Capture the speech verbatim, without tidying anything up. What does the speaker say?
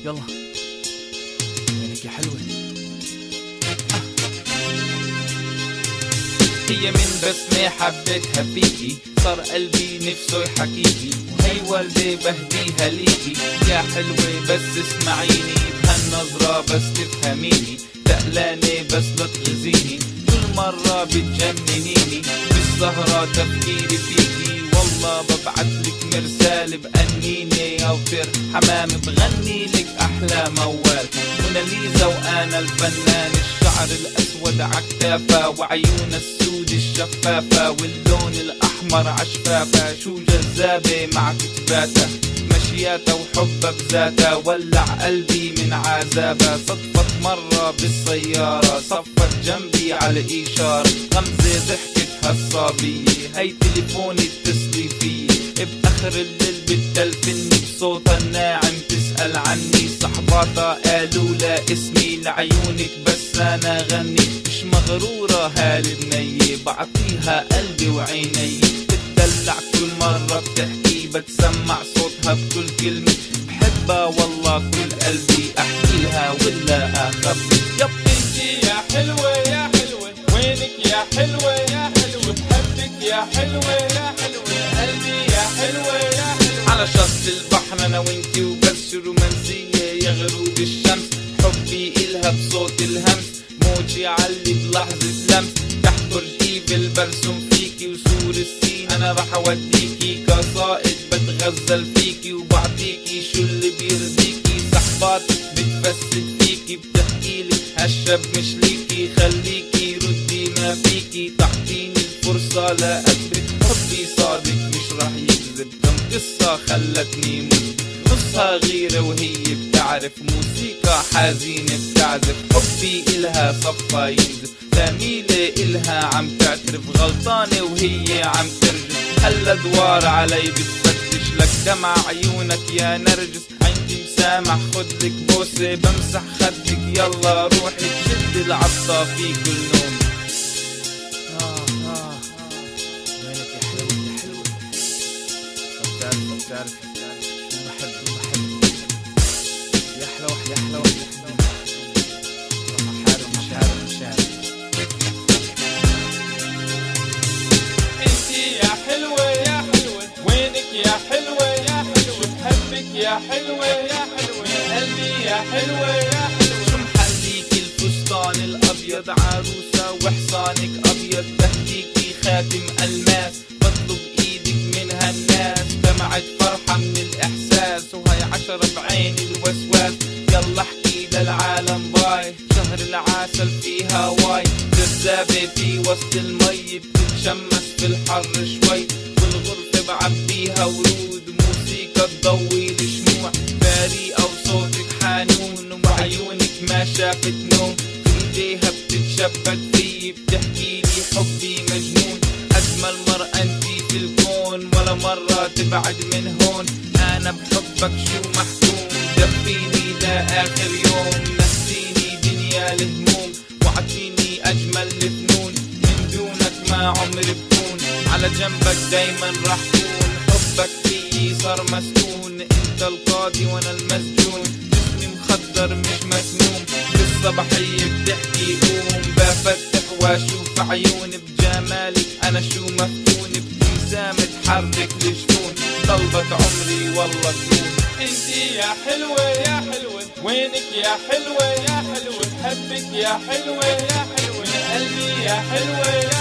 يلا عينك يا حلوة. هي من بسمة حبيتها فيكي، صار قلبي نفسه يحكيكي، وهي والدي بهديها ليكي. يا حلوة بس اسمعيني، بهالنظرة بس تفهميني، تقلاني بس لا تغزيني، كل مرة بتجننيني، بالسهرة تفكيري فيكي. والله ببعتلك مرسال بأنيني أو طير حمام بغني لك أحلى موال. موناليزا وأنا الفنان، الشعر الأسود عكتافة وعيون السود الشفافة واللون الأحمر عشفافة. شو جذابة مع كتباتها، مشياتها وحبها بذاتها، ولع قلبي من عذابها. صدفت مرة بالسيارة، صفت جنبي على إشارة، غمزة ضحكتها الصابية، هي تليفوني اتصلي فيه. بآخر الليل بتلفني بصوتها الناعم تسأل عني، صحباتها قالوا لا اسمي، لعيونك بس أنا غني. مش مغرورة هالبنية، بعطيها قلبي وعيني، بتدلع كل مرة بتحكي، بتسمع صوتها بكل كلمة، بحبها والله كل قلبي، أحكي لها ولا أخبي. يب انتي يا حلوة يا حلوة، وينك يا حلوة يا حلوة، بحبك يا حلوة يا حلوة، قلبي يا حلوة يا حلوة. على شط البحر أنا وانتي وبس، رومانسية يا غروب الشمس، حبي إلها بصوت الهمس، موجي علي بلحظة لمس، تحت برج ايفل برسم فيكي وسور السين أنا رح أوديكي، قصائد بتغزل فيكي وبعطيكي شو اللي بيرضيكي. صحباتك بتفسد فيكي، بتحكيلي هالشب مش ليكي، خليكي ردي ما فيكي، تعطيني الفرصة لا أكذب، حبي صادق مش رح يكذب. كم قصة خلتني مذنب، نصها غيرة وهي بتعرف، موسيقى حزينة بتعزف، حبي إلها صفا ينزف، زميلة إلها عم تعترف، غلطانة وهي عم ترجف، هلا دوار علي بتفتش لك دمع عيونك يا نرجس. عندي مسامح خدلك بوسة، بمسح خدك يلا روحي تشد العطا في كل نوم. آه آه عينك يا حلوة يا حلوة. طب تعرف طب تعرف شو بحب شو بحب يا حلوة يا حلوة يا حلوة. والله حارم مش عارف مش عارف. انتي يا حلوة يا حلوة، وينك يا حلوة يا حلوة، بحبك يا حلوة يا حلوة، قلبي يا حلوة يا حلوة. شو محليكي الفستان الأبيض، عروسة وحصانك أبيض، بهديكي خاتم ألماس، بطلب إيدك من هالناس، دمعت فرحة من الإحساس، وهي عشرة بعين الوسواس. يلا احكي للعالم باي، شهر العسل في هواي، جذابة في وسط المي، بتتشمس في الحر شوي، والغرفة بعبيها ورود، موسيقى تضوي الشموع، بريئة وصوتك حنون، وعيونك ما شافت نوم، في ايديها بتتشبك فيي، بتحكيلي حبي مجنون، أجمل مرة انتي في الكون، ولا مرة تبعد من هون، أنا بحبك شو محكوم، دفيني لآخر يوم، نسيني دنيا الهموم، وعطيني أجمل الفنون، من دونك ما عمري بكون، على جنبك دايما رح كون، حبك فيي صار مسكون، انت القاضي وانا المسجون، جسمي مخدر مش مسموم، بالصباحية بتحكي قوم، بفتح واشوف عيون بجمالك انا شو مفتون، ابتسامة تحرك الجفون، طلبت عمري والله تكون. انتي يا حلوة يا حلوة، وينك يا حلوة يا حلوة، بحبك يا حلوة يا حلوة، قلبي يا حلوة يا